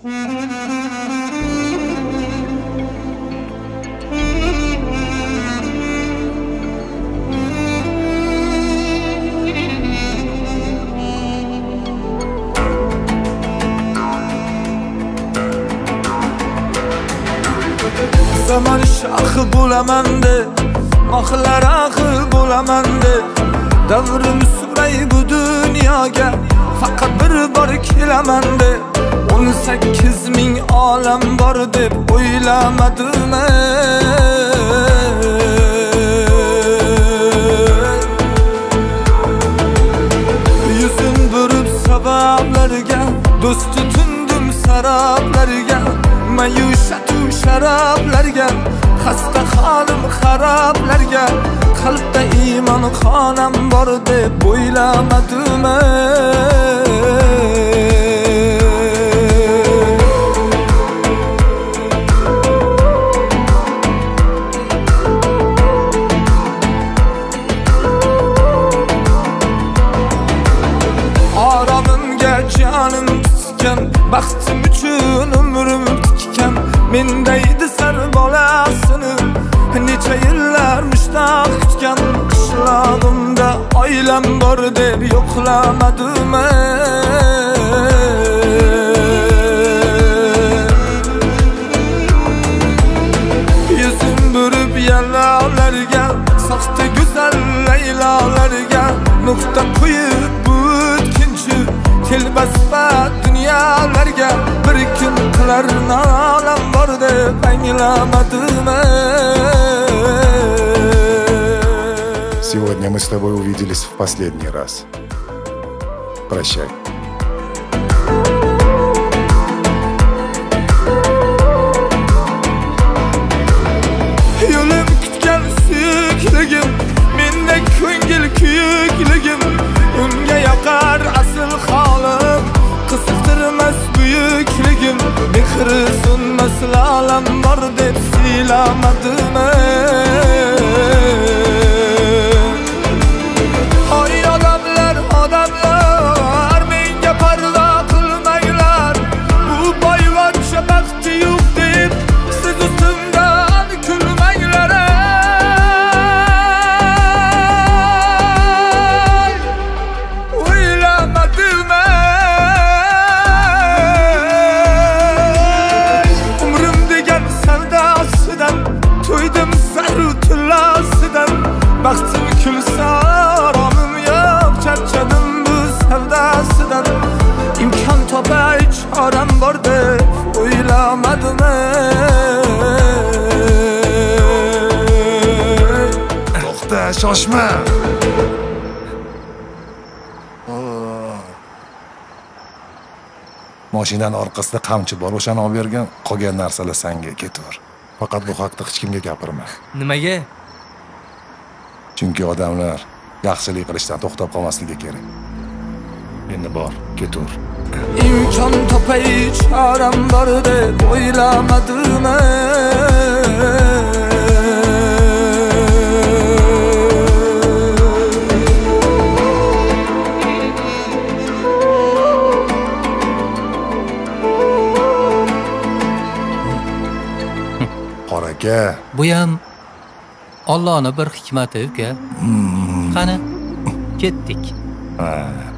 Zaman şahı bulamanda, mahlar ahı bulamanda. Davrim süray bu dunyoga, faqat bir bor kelamanda. 18 ming olam bor deb o'ylamadim. Yuzin burib sabablarga, do'st tutundim sarablarga. Mayushatu sharablarga, xasta holim xarablarga. Qalbda iymon xonam bor deb o'ylamadim. Aramimga jonim tutgan, baxtim uchun umrim tikkan. Mendaydi sar bolasini necha yillar mushtaq kutgan. Qishlog'imda oilam bor deb yo'qlamadim. Yuzim burib yallolarga, soxta go'zal laylolarga. Nuqta qo'yib bu o'tkinchi telbasbat dunyolarga. Bir kun qilar nolam bor deb anglamadim. Сегодня мы с тобой увиделись в последний раз. Прощай. Yo'lim kutgan suyukligim, menda ko'ngil kuyukligim. Unga yoqar asl holim, qiziqtirmas buyukligim. Mehri sunmas lolam bor deb siylamadim. Hoy odamlar, odamlar, menga parvo qilmanglar. Bu boyvachcha baxti yo'q deb siz ustimdan kulmanglar. O'ylamadim. Umrim degan savdosidan to'ydim zaru tilosidan. Baxtim kulsa oromim yo'q, charchadim bu savdosidan. İmkon topay choram bor deb o'ylamadim. To'xta, shoshma. Mashinaning orqasida qamchi bor, o'shani olib bergan. Qolgan narsalar senga, ketaver. Faqat bu haqda hech kimga gapirma. Nimaga? Chunki odamlar yaxshilik qilishdan to'xtab qolmasligi kerak. Endi bor, ketaver. İmkon topay choram bor deb o'ylamadim. Qor aka. Bu ham Allohning bir hikmati uka. Qani, ketdik. Ha.